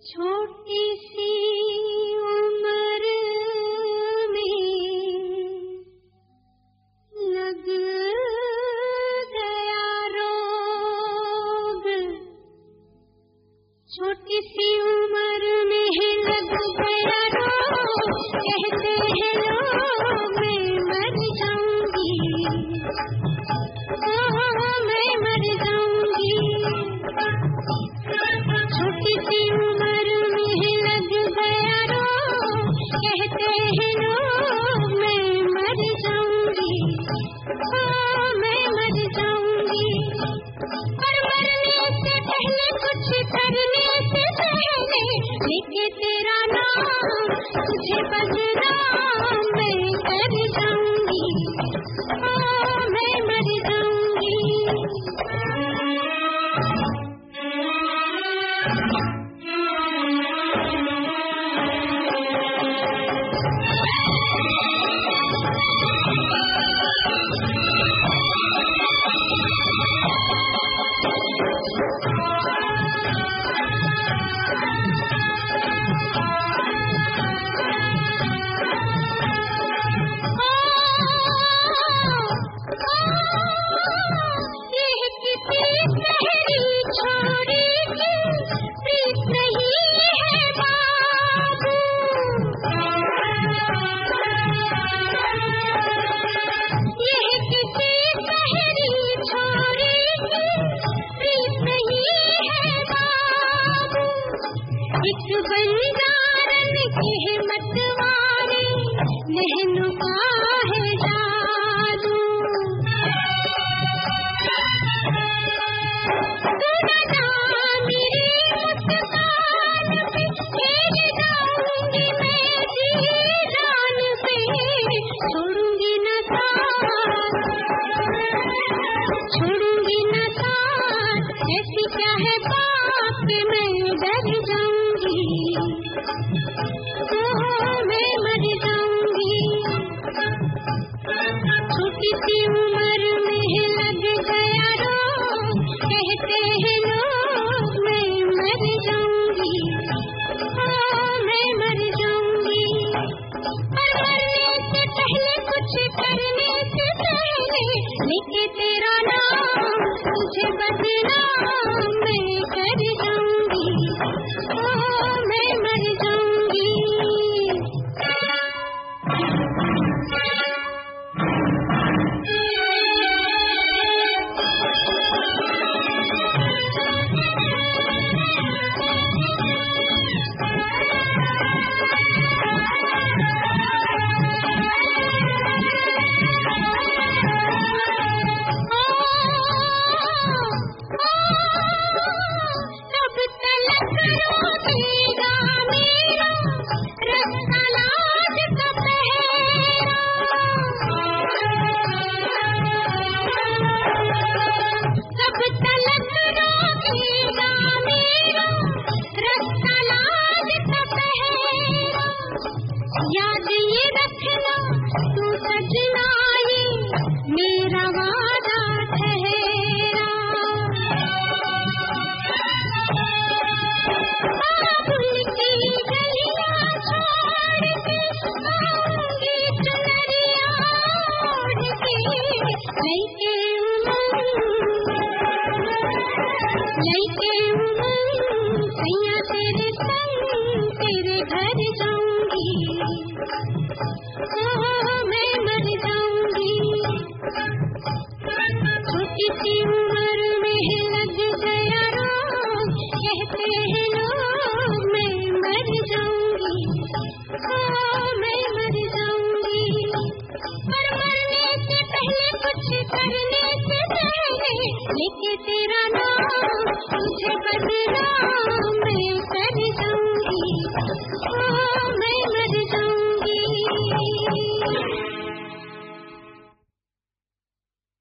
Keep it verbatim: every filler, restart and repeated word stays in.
छोटी सी उम्र में लग गया रोग, छोटी सी उम्र में लग गया रोग, कहते हैं लोग मैं मर जाऊंगी, ओह मैं मर जाऊंगी। छोटी सी उम्र में लग गया रोग, कहते हैं लोग मैं मर जाऊंगी, ओह मैं मर जाऊंगी। पर मरने से पहले कुछ करने से पहले लेके तेरा नाम तुझे बदनाम मैं कर जाऊंगी, ओह मैं मर जाऊंगी। लेके तेरा नाम तुझे बदनाम मैं कर जाऊंगी, ओ मैं